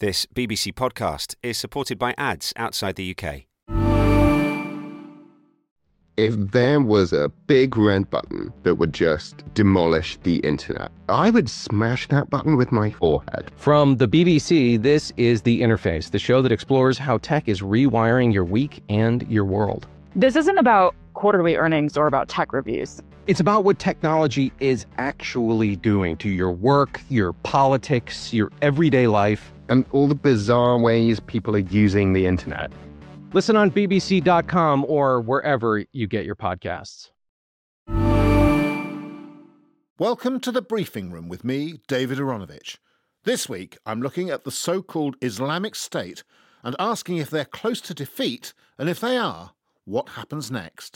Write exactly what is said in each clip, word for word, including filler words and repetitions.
This B B C podcast is supported by ads outside the U K. If there was a big red button that would just demolish the internet, I would smash that button with my forehead. From the B B C, this is The Interface, the show that explores how tech is rewiring your week and your world. This isn't about quarterly earnings or about tech reviews. It's about what technology is actually doing to your work, your politics, your everyday life. And all the bizarre ways people are using the internet. Listen on B B C dot com or wherever you get your podcasts. Welcome to the Briefing Room with me, David Aronovich. This week, I'm looking at the so-called Islamic State and asking if they're close to defeat, and if they are, what happens next?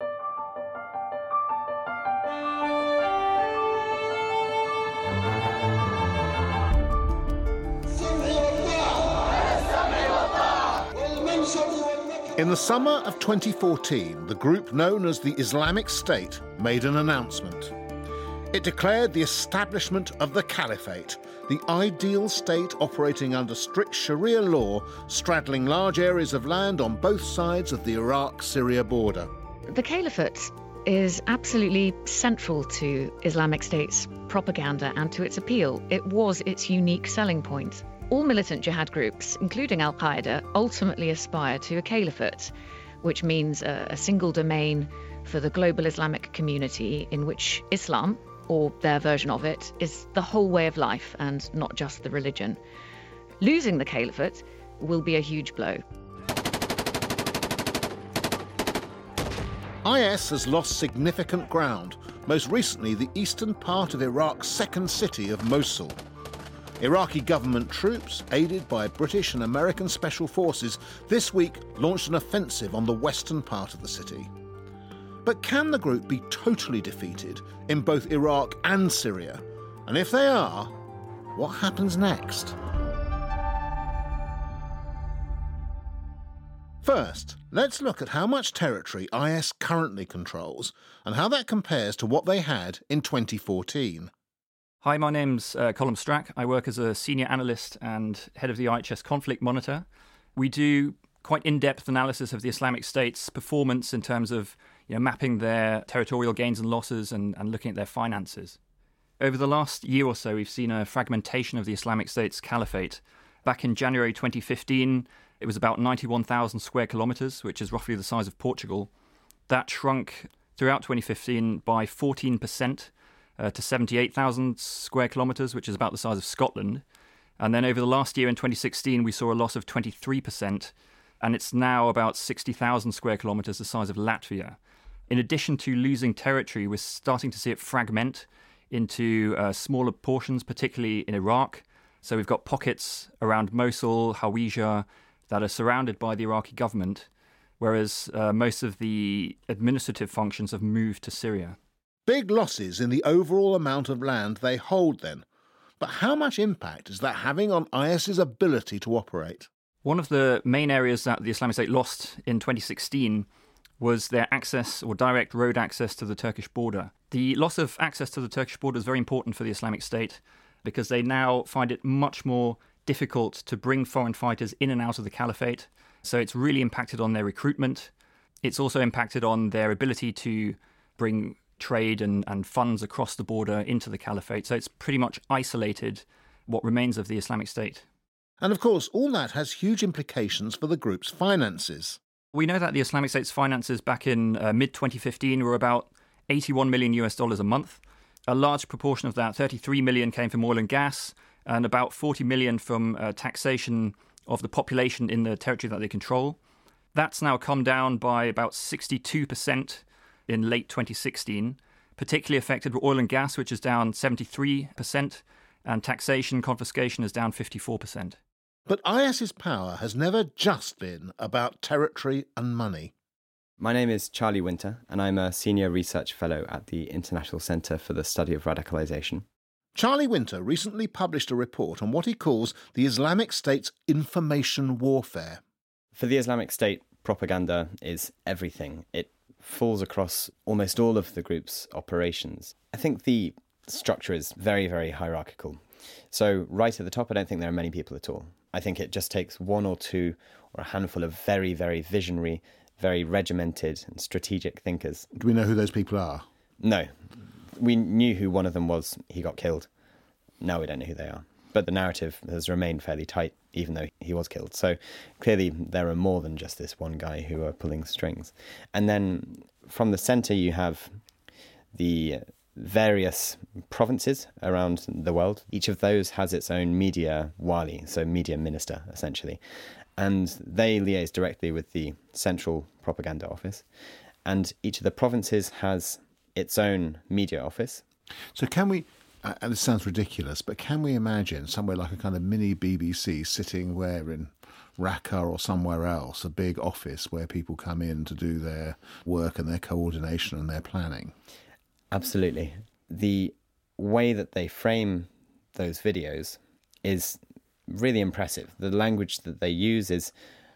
In the summer of twenty fourteen, the group known as the Islamic State made an announcement. It declared the establishment of the Caliphate, the ideal state operating under strict Sharia law, straddling large areas of land on both sides of the Iraq-Syria border. The Caliphate is absolutely central to Islamic State's propaganda and to its appeal. It was its unique selling point. All militant jihad groups, including Al-Qaeda, ultimately aspire to a caliphate, which means a, a single domain for the global Islamic community in which Islam, or their version of it, is the whole way of life and not just the religion. Losing the caliphate will be a huge blow. I S has lost significant ground, most recently the eastern part of Iraq's second city of Mosul. Iraqi government troops, aided by British and American special forces, this week launched an offensive on the western part of the city. But can the group be totally defeated in both Iraq and Syria? And if they are, what happens next? First, let's look at how much territory I S currently controls and how that compares to what they had in twenty fourteen. Hi, my name's uh, Colm Strack. I work as a senior analyst and head of the I H S Conflict Monitor. We do quite in-depth analysis of the Islamic State's performance in terms of you know, mapping their territorial gains and losses and, and looking at their finances. Over the last year or so, we've seen a fragmentation of the Islamic State's caliphate. Back in January twenty fifteen, it was about ninety-one thousand square kilometres, which is roughly the size of Portugal. That shrunk throughout twenty fifteen by fourteen percent. Uh, to seventy-eight thousand square kilometres, which is about the size of Scotland. And then over the last year in twenty sixteen, we saw a loss of twenty-three percent, and it's now about sixty thousand square kilometres, the size of Latvia. In addition to losing territory, we're starting to see it fragment into uh, smaller portions, particularly in Iraq. So we've got pockets around Mosul, Hawija, that are surrounded by the Iraqi government, whereas uh, most of the administrative functions have moved to Syria. Big losses in the overall amount of land they hold then. But how much impact is that having on IS's ability to operate? One of the main areas that the Islamic State lost in twenty sixteen was their access or direct road access to the Turkish border. The loss of access to the Turkish border is very important for the Islamic State because they now find it much more difficult to bring foreign fighters in and out of the caliphate. So it's really impacted on their recruitment. It's also impacted on their ability to bring trade and, and funds across the border into the caliphate. So it's pretty much isolated what remains of the Islamic State. And of course, all that has huge implications for the group's finances. We know that the Islamic State's finances back in uh, mid twenty fifteen were about eighty-one million US dollars a month. A large proportion of that, thirty-three million, came from oil and gas, and about forty million from uh, taxation of the population in the territory that they control. That's now come down by about sixty-two percent in late twenty sixteen, particularly affected with oil and gas, which is down seventy-three percent, and taxation confiscation is down fifty-four percent. But IS's power has never just been about territory and money. My name is Charlie Winter, and I'm a Senior Research Fellow at the International Centre for the Study of Radicalisation. Charlie Winter recently published a report on what he calls the Islamic State's information warfare. For the Islamic State, propaganda is everything. It falls across almost all of the group's operations. I think the structure is very, very hierarchical. So right at the top, I don't think there are many people at all. I think it just takes one or two or a handful of very, very visionary, very regimented and strategic thinkers. Do we know who those people are? No. We knew who one of them was. He got killed. Now we don't know who they are. But the narrative has remained fairly tight, even though he was killed. So clearly there are more than just this one guy who are pulling strings. And then from the centre you have the various provinces around the world. Each of those has its own media wali, so media minister, essentially. And they liaise directly with the central propaganda office. And each of the provinces has its own media office. So can we, uh, and this sounds ridiculous, but can we imagine somewhere like a kind of mini B B C sitting where in Raqqa or somewhere else, a big office where people come in to do their work and their coordination and their planning? Absolutely. The way that they frame those videos is really impressive. The language that they use is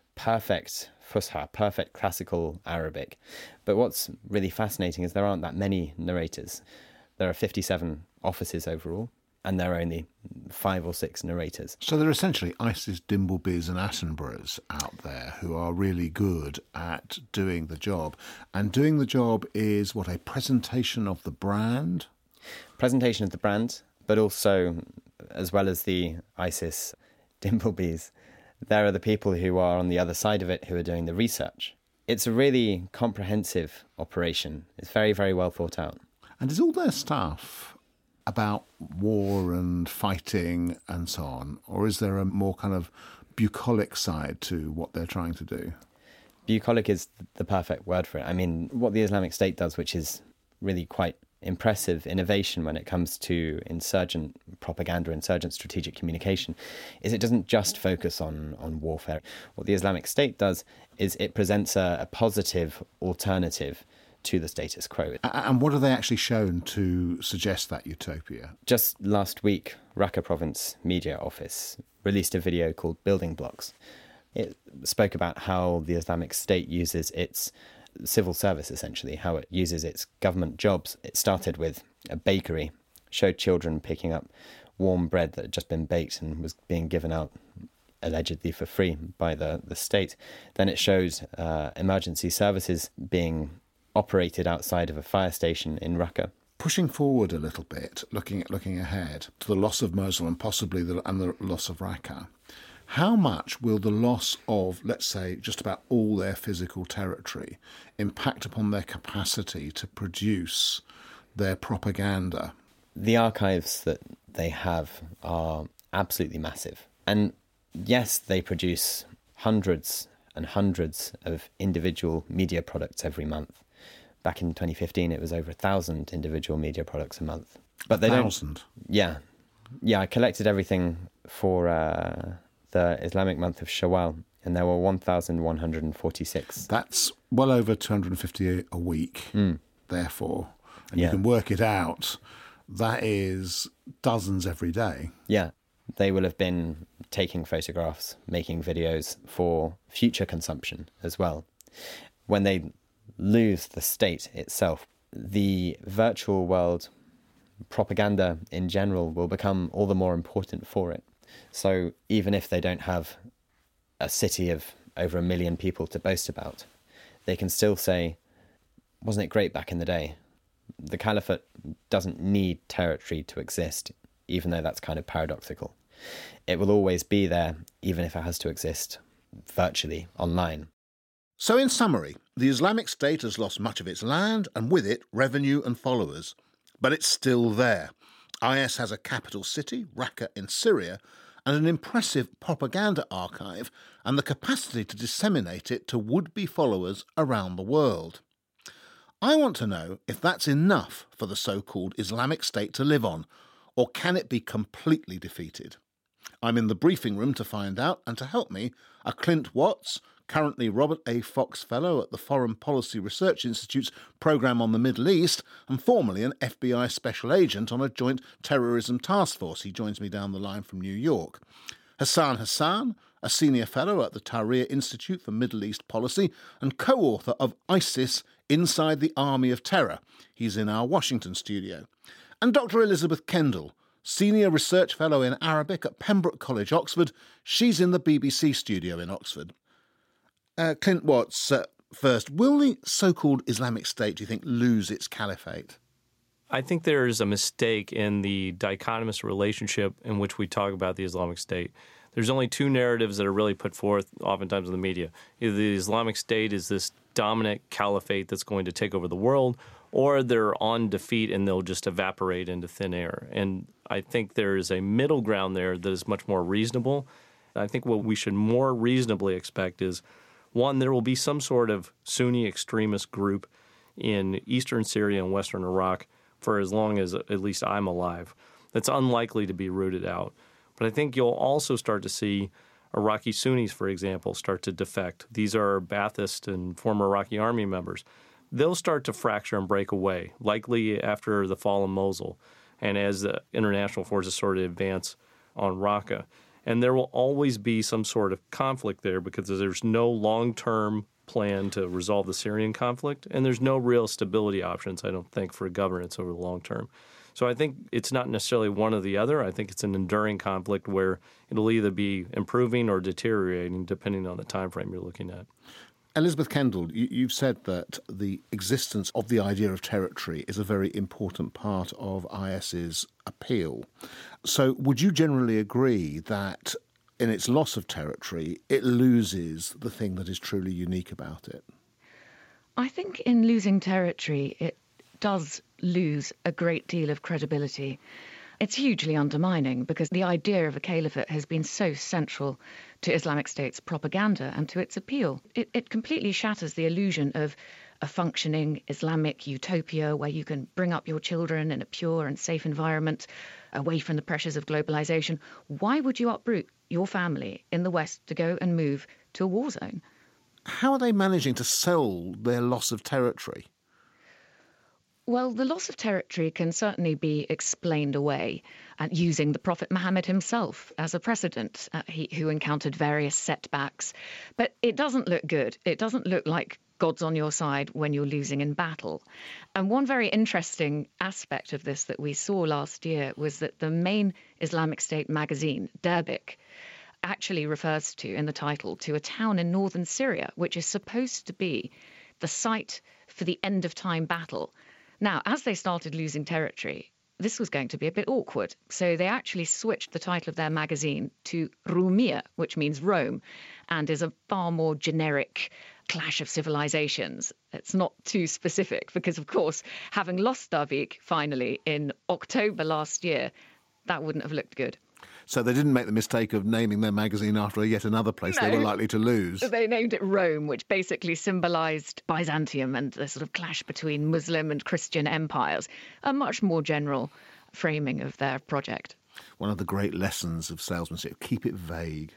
perfect Fusha, perfect classical Arabic. But what's really fascinating is there aren't that many narrators. There are fifty-seven offices overall, and there are only five or six narrators. So there are essentially ISIS Dimblebys and Attenboroughs out there who are really good at doing the job. And doing the job is, what, a presentation of the brand? Presentation of the brand, but also, as well as the ISIS Dimblebys, there are the people who are on the other side of it who are doing the research. It's a really comprehensive operation. It's very, very well thought out. And is all their stuff about war and fighting and so on, or is there a more kind of bucolic side to what they're trying to do? Bucolic is the perfect word for it. I mean, what the Islamic State does, which is really quite impressive innovation when it comes to insurgent propaganda, insurgent strategic communication, is it doesn't just focus on, on warfare. What the Islamic State does is it presents a, a positive alternative to the status quo. And what are they actually shown to suggest that utopia? Just last week, Raqqa Province Media Office released a video called Building Blocks. It spoke about how the Islamic State uses its civil service, essentially, how it uses its government jobs. It started with a bakery, showed children picking up warm bread that had just been baked and was being given out allegedly for free by the, the state. Then it showed uh, emergency services being operated outside of a fire station in Raqqa. Pushing forward a little bit, looking at looking ahead to the loss of Mosul and possibly the, and the loss of Raqqa, how much will the loss of, let's say, just about all their physical territory impact upon their capacity to produce their propaganda? The archives that they have are absolutely massive. And yes, they produce hundreds and hundreds of individual media products every month. Back in twenty fifteen, it was over a thousand individual media products a month. But they a thousand? Don't, yeah. Yeah, I collected everything for uh, the Islamic month of Shawwal, and there were one thousand one hundred forty-six. That's well over two hundred fifty a week, mm. therefore. And yeah. You can work it out. That is dozens every day. Yeah. They will have been taking photographs, making videos for future consumption as well. When they lose the state itself, the virtual world propaganda in general will become all the more important for it. So even if they don't have a city of over a million people to boast about, they can still say, wasn't it great back in the day? The caliphate doesn't need territory to exist, even though that's kind of paradoxical. It will always be there, even if it has to exist virtually online. So in summary, the Islamic State has lost much of its land and with it revenue and followers. But it's still there. I S has a capital city, Raqqa in Syria, and an impressive propaganda archive and the capacity to disseminate it to would-be followers around the world. I want to know if that's enough for the so-called Islamic State to live on, or can it be completely defeated? I'm in the briefing room to find out, and to help me are Clint Watts, currently Robert A. Fox Fellow at the Foreign Policy Research Institute's Programme on the Middle East, and formerly an F B I Special Agent on a joint terrorism task force. He joins me down the line from New York. Hassan Hassan, a Senior Fellow at the Tahrir Institute for Middle East Policy and co-author of ISIS Inside the Army of Terror. He's in our Washington studio. And Doctor Elizabeth Kendall, Senior Research Fellow in Arabic at Pembroke College, Oxford. She's in the B B C studio in Oxford. Uh, Clint Watts, uh, first, will the so-called Islamic State, do you think, lose its caliphate? I think there's a mistake in the dichotomous relationship in which we talk about the Islamic State. There's only two narratives that are really put forth oftentimes in the media. Either the Islamic State is this dominant caliphate that's going to take over the world, or they're on defeat and they'll just evaporate into thin air. And I think there is a middle ground there that is much more reasonable. I think what we should more reasonably expect is, one, there will be some sort of Sunni extremist group in eastern Syria and western Iraq for as long as at least I'm alive. That's unlikely to be rooted out. But I think you'll also start to see Iraqi Sunnis, for example, start to defect. These are Ba'athist and former Iraqi army members. They'll start to fracture and break away, likely after the fall of Mosul and as the international forces sort of advance on Raqqa. And there will always be some sort of conflict there because there's no long-term plan to resolve the Syrian conflict, and there's no real stability options, I don't think, for governance over the long term. So I think it's not necessarily one or the other. I think it's an enduring conflict where it'll either be improving or deteriorating depending on the time frame you're looking at. Elizabeth Kendall, you, you've said that the existence of the idea of territory is a very important part of IS's appeal. So would you generally agree that in its loss of territory, it loses the thing that is truly unique about it? I think in losing territory, it does lose a great deal of credibility. It's hugely undermining because the idea of a caliphate has been so central to Islamic State's propaganda and to its appeal. It, it completely shatters the illusion of a functioning Islamic utopia where you can bring up your children in a pure and safe environment away from the pressures of globalization. Why would you uproot your family in the West to go and move to a war zone? How are they managing to sell their loss of territory? Well, the loss of territory can certainly be explained away uh, using the Prophet Muhammad himself as a precedent, uh, he, who encountered various setbacks. But it doesn't look good. It doesn't look like God's on your side when you're losing in battle. And one very interesting aspect of this that we saw last year was that the main Islamic State magazine, Dabiq, actually refers to, in the title, to a town in northern Syria, which is supposed to be the site for the end-of-time battle. Now, as they started losing territory, this was going to be a bit awkward. So they actually switched the title of their magazine to Rumia, which means Rome, and is a far more generic clash of civilizations. It's not too specific because, of course, having lost Dabiq finally in October last year, that wouldn't have looked good. So they didn't make the mistake of naming their magazine after yet another place no. they were likely to lose. They named it Rome, which basically symbolised Byzantium and the sort of clash between Muslim and Christian empires, a much more general framing of their project. One of the great lessons of salesmanship, keep it vague.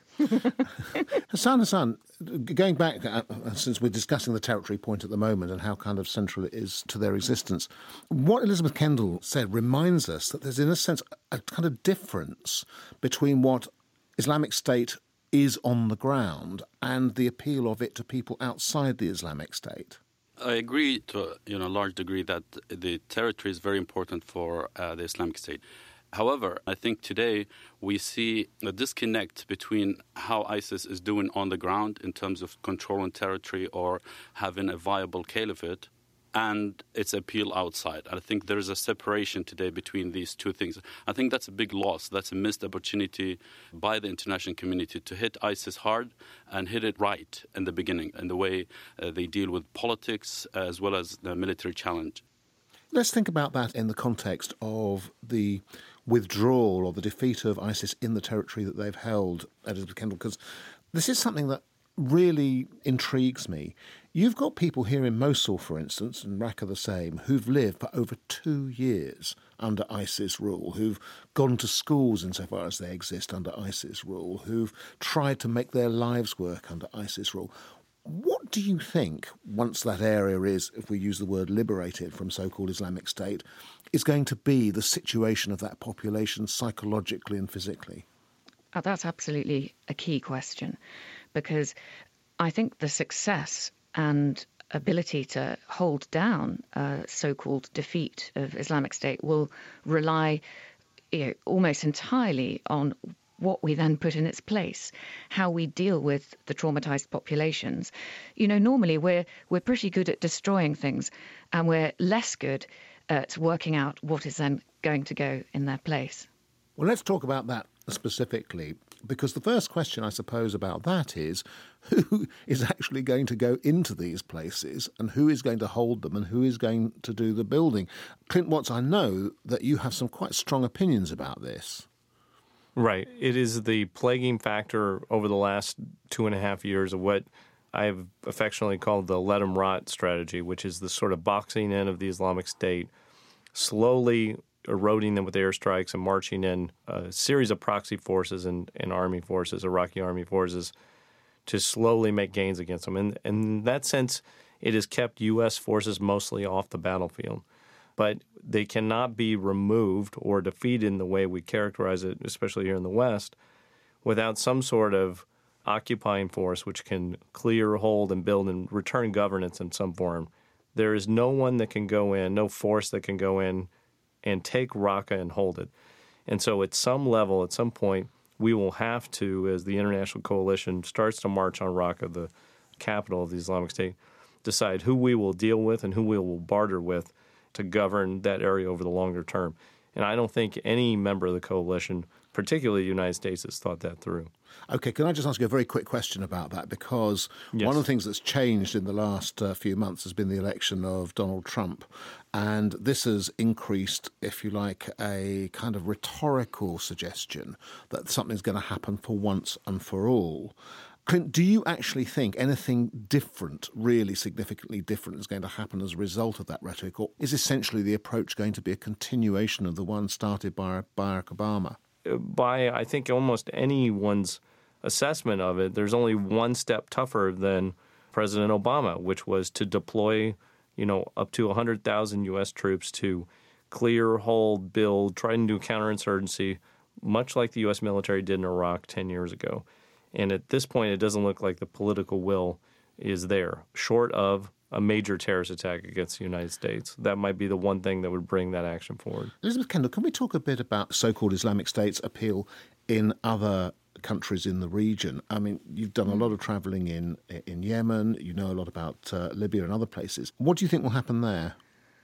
Hassan Hassan, going back, uh, since we're discussing the territory point at the moment and how kind of central it is to their existence, what Elizabeth Kendall said reminds us that there's, in a sense, a kind of difference between what Islamic State is on the ground and the appeal of it to people outside the Islamic State. I agree to you know, a large degree that the territory is very important for uh, the Islamic State. However, I think today we see a disconnect between how ISIS is doing on the ground in terms of controlling territory or having a viable caliphate and its appeal outside. I think there is a separation today between these two things. I think that's a big loss. That's a missed opportunity by the international community to hit ISIS hard and hit it right in the beginning in the way uh, they deal with politics as well as the military challenge. Let's think about that in the context of the withdrawal or the defeat of ISIS in the territory that they've held, Elizabeth Kendall, because this is something that really intrigues me. You've got people here in Mosul, for instance, and Raqqa the same, who've lived for over two years under ISIS rule, who've gone to schools insofar as they exist under ISIS rule, who've tried to make their lives work under ISIS rule. What do you think, once that area is, if we use the word liberated from so-called Islamic State, is going to be the situation of that population psychologically and physically? Oh, that's absolutely a key question, because I think the success and ability to hold down a so-called defeat of Islamic State will rely you know, almost entirely on what we then put in its place, how we deal with the traumatized populations. You know, normally we're we're pretty good at destroying things, and we're less good at working out what is then going to go in their place. Well, let's talk about that specifically, because the first question, I suppose, about that is who is actually going to go into these places and who is going to hold them and who is going to do the building. Clint Watts, I know that you have some quite strong opinions about this. Right. It is the plaguing factor over the last two and a half years of what I've affectionately called the let 'em rot strategy, which is the sort of boxing in of the Islamic State, slowly eroding them with airstrikes and marching in a series of proxy forces and, and army forces, Iraqi army forces, to slowly make gains against them. And, and in that sense, it has kept U S forces mostly off the battlefield. But they cannot be removed or defeated in the way we characterize it, especially here in the West, without some sort of occupying force which can clear, hold, and build and return governance in some form. There is no one that can go in, no force that can go in and take Raqqa and hold it. And so at some level, at some point, we will have to, as the international coalition starts to march on Raqqa, the capital of the Islamic State, decide who we will deal with and who we will barter with to govern that area over the longer term. And I don't think any member of the coalition, particularly the United States, has thought that through. Okay, can I just ask you a very quick question about that? Because yes. One of the things that's changed in the last uh, few months has been the election of Donald Trump. And this has increased, if you like, a kind of rhetorical suggestion that something's going to happen for once and for all. Clint, do you actually think anything different, really significantly different, is going to happen as a result of that rhetoric? Or is essentially the approach going to be a continuation of the one started by Barack Obama? By, I think, almost anyone's assessment of it, there's only one step tougher than President Obama, which was to deploy, you know, up to one hundred thousand U S troops to clear, hold, build, try and do counterinsurgency, much like the U S military did in Iraq ten years ago. And at this point, it doesn't look like the political will is there, short of a major terrorist attack against the United States. That might be the one thing that would bring that action forward. Elizabeth Kendall, can we talk a bit about so-called Islamic State's appeal in other countries in the region? I mean, you've done a lot of travelling in in Yemen. You know a lot about uh, Libya and other places. What do you think will happen there?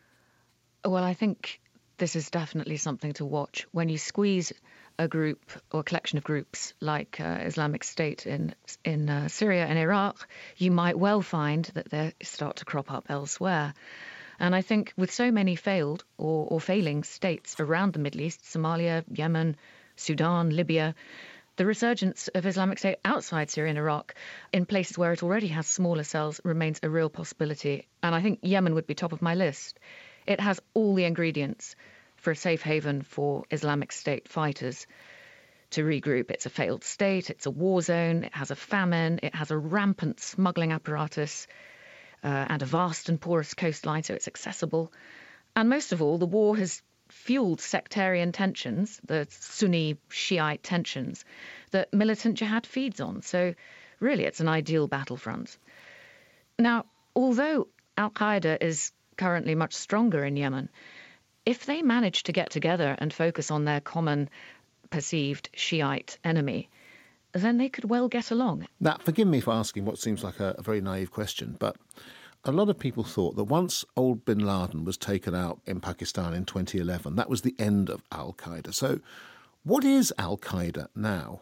Well, I think this is definitely something to watch. When you squeeze a group or a collection of groups like uh, Islamic State in in uh, Syria and Iraq, you might well find that they start to crop up elsewhere. And I think with so many failed or, or failing states around the Middle East, Somalia, Yemen, Sudan, Libya, the resurgence of Islamic State outside Syria and Iraq in places where it already has smaller cells remains a real possibility. And I think Yemen would be top of my list. It has all the ingredients for a safe haven for Islamic State fighters to regroup. It's a failed state, it's a war zone, it has a famine, it has a rampant smuggling apparatus uh, and a vast and porous coastline, so it's accessible. And most of all, the war has fueled sectarian tensions, the Sunni Shiite tensions, that militant jihad feeds on. So really, it's an ideal battlefront. Now, although al-Qaeda is currently much stronger in Yemen, if they manage to get together and focus on their common perceived Shiite enemy, then they could well get along. Now, forgive me for asking what seems like a, a very naive question, but a lot of people thought that once old bin Laden was taken out in Pakistan in twenty eleven, that was the end of al-Qaeda. So what is al-Qaeda now?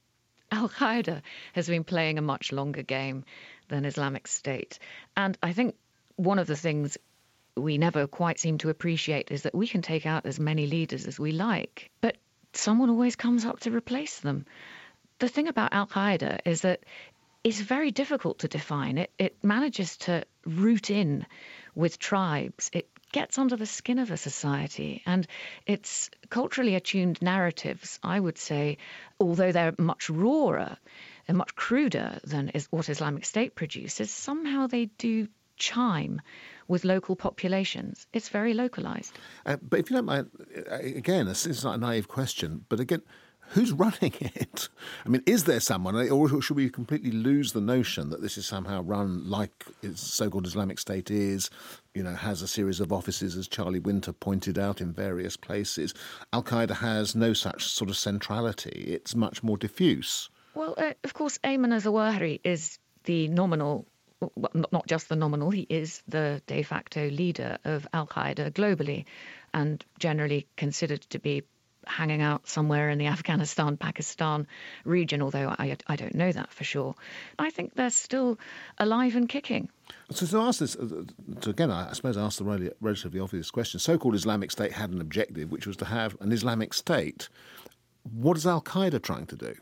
Al-Qaeda has been playing a much longer game than Islamic State. And I think one of the things we never quite seem to appreciate is that we can take out as many leaders as we like, but someone always comes up to replace them. The thing about al-Qaeda is that it's very difficult to define. It, it manages to root in with tribes. It gets under the skin of a society, and its culturally attuned narratives, I would say, although they're much rawer and much cruder than is what Islamic State produces, somehow they do chime with local populations. It's very localized. Uh, but if you don't mind, again, this is not a naive question, but again, Who's running it? I mean, is there someone, or should we completely lose the notion that this is somehow run like its so-called Islamic State is, you know, has a series of offices, as Charlie Winter pointed out, in various places? Al-Qaeda has no such sort of centrality. It's much more diffuse. Well, uh, of course, Ayman al-Zawahiri is the nominal, well, not just the nominal, he is the de facto leader of Al-Qaeda globally, and generally considered to be hanging out somewhere in the Afghanistan-Pakistan region, although I, I don't know that for sure. I think they're still alive and kicking. So to ask this, to again, I suppose ask the really, relatively obvious question. So-called Islamic State had an objective, which was to have an Islamic State. What is Al-Qaeda trying to do?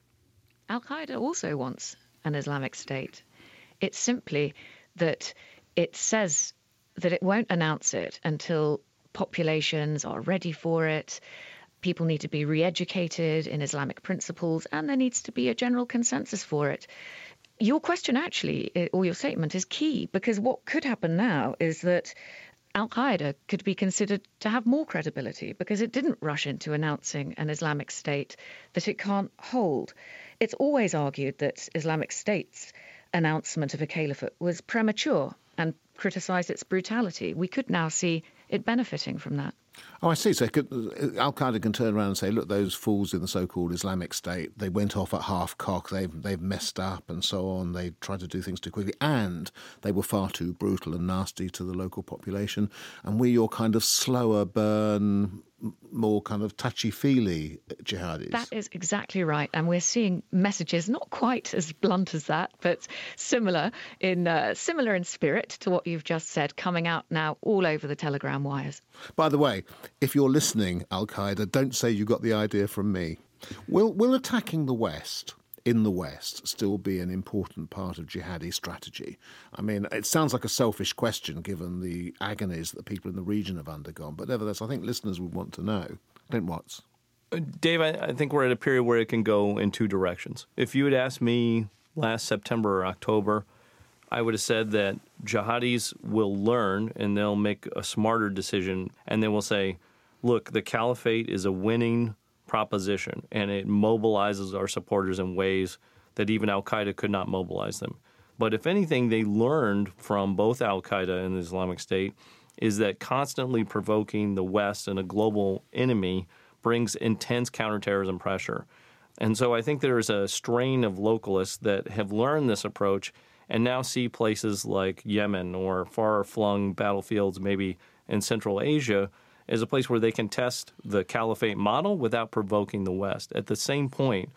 Al-Qaeda also wants an Islamic State. It's simply that it says that it won't announce it until populations are ready for it. People need to be re-educated in Islamic principles, and there needs to be a general consensus for it. Your question, actually, or your statement, is key, because what could happen now is that Al-Qaeda could be considered to have more credibility because it didn't rush into announcing an Islamic State that it can't hold. It's always argued that Islamic State's announcement of a caliphate was premature and criticised its brutality. We could now see it benefiting from that. Oh, I see. So could, Al-Qaeda can turn around and say, look, those fools in the so-called Islamic State, they went off at half-cock, they've, they've messed up and so on, they tried to do things too quickly, and they were far too brutal and nasty to the local population, and we're your kind of slower burn, more kind of touchy-feely jihadis. That is exactly right. And we're seeing messages not quite as blunt as that, but similar in uh, similar in spirit to what you've just said, coming out now all over the telegram wires. By the way, if you're listening, Al-Qaeda, don't say you got the idea from me. Will, will attacking the West, in the West, still be an important part of jihadi strategy? I mean, it sounds like a selfish question given the agonies that people in the region have undergone, but nevertheless, I think listeners would want to know. Clint Watts. Dave, I, I think we're at a period where it can go in two directions. If you had asked me last September or October, I would have said that jihadis will learn and they'll make a smarter decision, and they will say, look, the caliphate is a winning proposition, and it mobilizes our supporters in ways that even Al-Qaeda could not mobilize them. But if anything they learned from both Al-Qaeda and the Islamic State is that constantly provoking the West and a global enemy brings intense counterterrorism pressure. And so I think there's a strain of localists that have learned this approach and now see places like Yemen or far-flung battlefields maybe in Central Asia as a place where they can test the caliphate model without provoking the West. At the same point,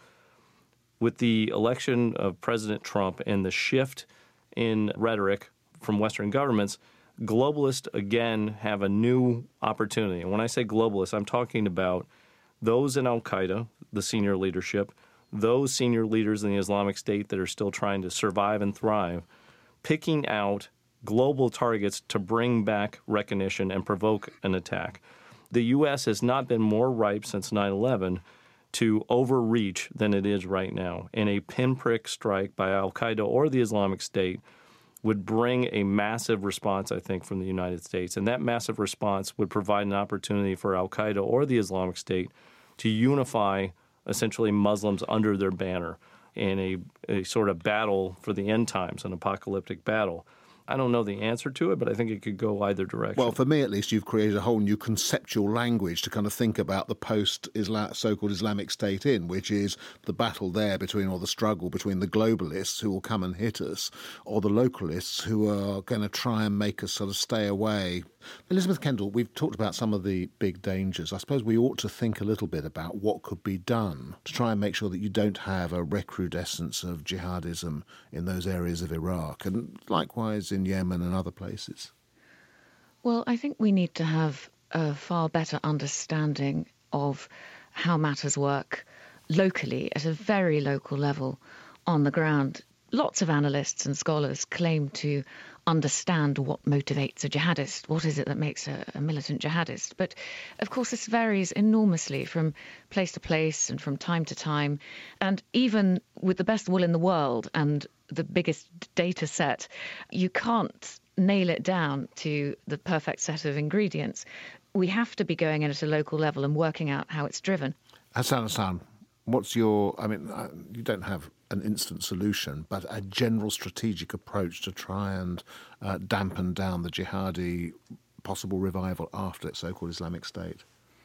with the election of President Trump and the shift in rhetoric from Western governments, globalists, again, have a new opportunity. And when I say globalists, I'm talking about those in Al-Qaeda, the senior leadership, those senior leaders in the Islamic State that are still trying to survive and thrive, picking out global targets to bring back recognition and provoke an attack. The U S has not been more ripe since nine eleven to overreach than it is right now. And a pinprick strike by Al-Qaeda or the Islamic State would bring a massive response, I think, from the United States. And that massive response would provide an opportunity for Al-Qaeda or the Islamic State to unify essentially Muslims under their banner in a, a sort of battle for the end times, an apocalyptic battle. I don't know the answer to it, but I think it could go either direction. Well, for me at least, you've created a whole new conceptual language to kind of think about the post-Islam, so-called Islamic State in, which is the battle there between, or the struggle between the globalists who will come and hit us, or the localists who are going to try and make us sort of stay away. Elizabeth Kendall, we've talked about some of the big dangers. I suppose we ought to think a little bit about what could be done to try and make sure that you don't have a recrudescence of jihadism in those areas of Iraq, and likewise in Yemen and other places. Well, I think we need to have a far better understanding of how matters work locally, at a very local level, on the ground. Lots of analysts and scholars claim to understand what motivates a jihadist. What is it that makes a, a militant jihadist? But, of course, this varies enormously from place to place and from time to time. And even with the best will in the world and the biggest data set, you can't nail it down to the perfect set of ingredients. We have to be going in at a local level and working out how it's driven. Hassan Hassan, What's your, I mean, you don't have an instant solution, but a general strategic approach to try and uh, dampen down the jihadi possible revival after its so-called Islamic State?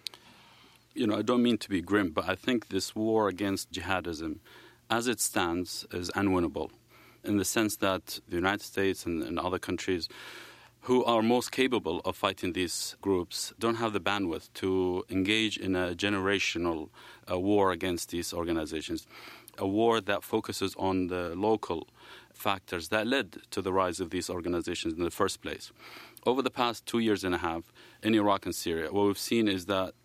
You know, I don't mean to be grim, but I think this war against jihadism, as it stands, is unwinnable, in the sense that the United States and, and other countries who are most capable of fighting these groups don't have the bandwidth to engage in a generational uh, war against these organizations, a war that focuses on the local factors that led to the rise of these organizations in the first place. Over the past two years and a half in Iraq and Syria, what we've seen is that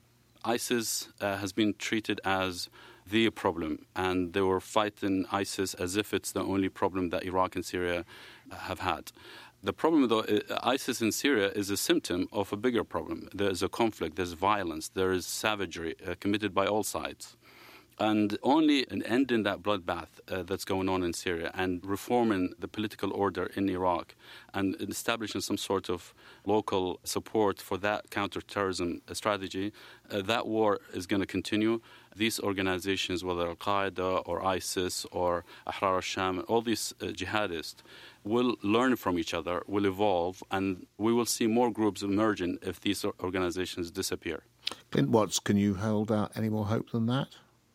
ISIS uh, has been treated as the problem, and they were fighting ISIS as if it's the only problem that Iraq and Syria have had. The problem, though, ISIS in Syria is a symptom of a bigger problem. There's a conflict, there's violence, there is savagery uh, committed by all sides. And only an end in that bloodbath uh, that's going on in Syria and reforming the political order in Iraq and establishing some sort of local support for that counterterrorism strategy, uh, that war is going to continue. These organizations, whether Al-Qaeda or ISIS or Ahrar al-Sham, all these uh, jihadists, will learn from each other, will evolve, and we will see more groups emerging if these organizations disappear. Clint Watts, can you hold out any more hope than that?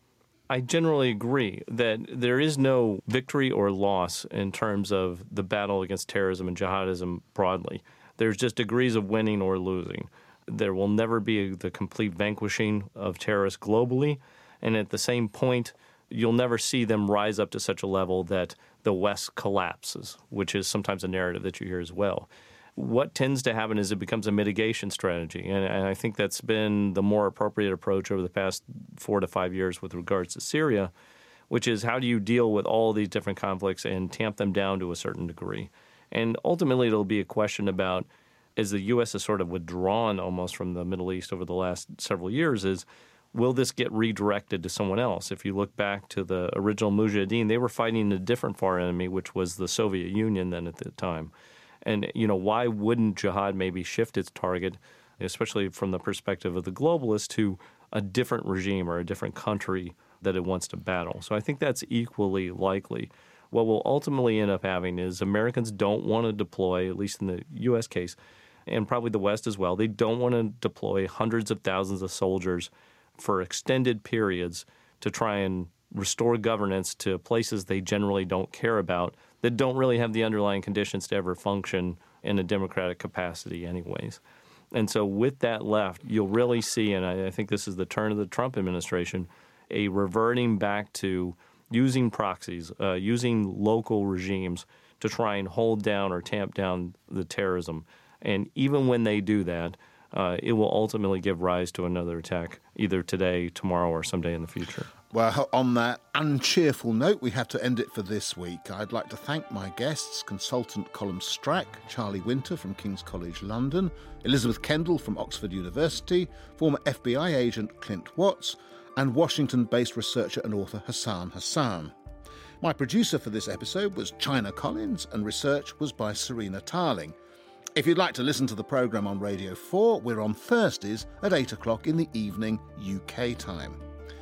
I generally agree that there is no victory or loss in terms of the battle against terrorism and jihadism broadly. There's just degrees of winning or losing. There will never be the complete vanquishing of terrorists globally, and at the same point, you'll never see them rise up to such a level that the West collapses, which is sometimes a narrative that you hear as well. What tends to happen is it becomes a mitigation strategy, and, and I think that's been the more appropriate approach over the past four to five years with regards to Syria, which is how do you deal with all these different conflicts and tamp them down to a certain degree. And ultimately it'll be a question about, as the U S has sort of withdrawn almost from the Middle East over the last several years, is will this get redirected to someone else? If you look back to the original Mujahideen, they were fighting a different far enemy, which was the Soviet Union then at the time. And, you know, why wouldn't jihad maybe shift its target, especially from the perspective of the globalists, to a different regime or a different country that it wants to battle? So I think that's equally likely. What we'll ultimately end up having is Americans don't want to deploy, at least in the U S case, and probably the West as well, they don't want to deploy hundreds of thousands of soldiers for extended periods to try and restore governance to places they generally don't care about, that don't really have the underlying conditions to ever function in a democratic capacity anyways. And so with that left, you'll really see, and I, I think this is the turn of the Trump administration, a reverting back to using proxies, uh, using local regimes to try and hold down or tamp down the terrorism. And even when they do that, uh, it will ultimately give rise to another attack, either today, tomorrow, or someday in the future. Well, on that uncheerful note, we have to end it for this week. I'd like to thank my guests, consultant Colm Stracke, Charlie Winter from King's College London, Elizabeth Kendall from Oxford University, former F B I agent Clint Watts, and Washington-based researcher and author Hassan Hassan. My producer for this episode was China Collins, and research was by Serena Tarling. If you'd like to listen to the programme on Radio four, we're on Thursdays at eight o'clock in the evening U K time.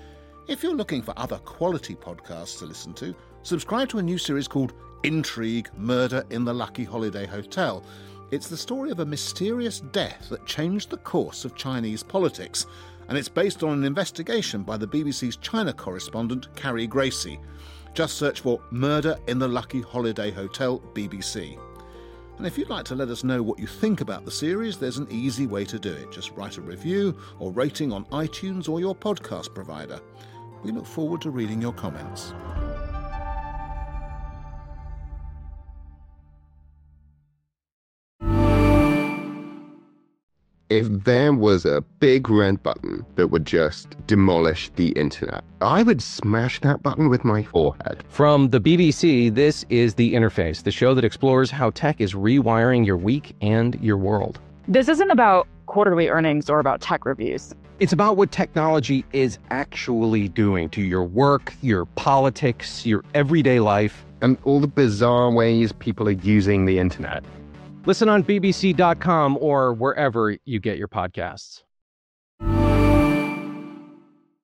If you're looking for other quality podcasts to listen to, subscribe to a new series called Intrigue, Murder in the Lucky Holiday Hotel. It's the story of a mysterious death that changed the course of Chinese politics, and it's based on an investigation by the B B C's China correspondent Carrie Gracie. Just search for Murder in the Lucky Holiday Hotel B B C. And if you'd like to let us know what you think about the series, there's an easy way to do it. Just write a review or rating on iTunes or your podcast provider. We look forward to reading your comments. If there was a big red button that would just demolish the internet, I would smash that button with my forehead. From the B B C, this is The Interface, the show that explores how tech is rewiring your week and your world. This isn't about quarterly earnings or about tech reviews. It's about what technology is actually doing to your work, your politics, your everyday life. And all the bizarre ways people are using the internet. Listen on B B C dot com or wherever you get your podcasts.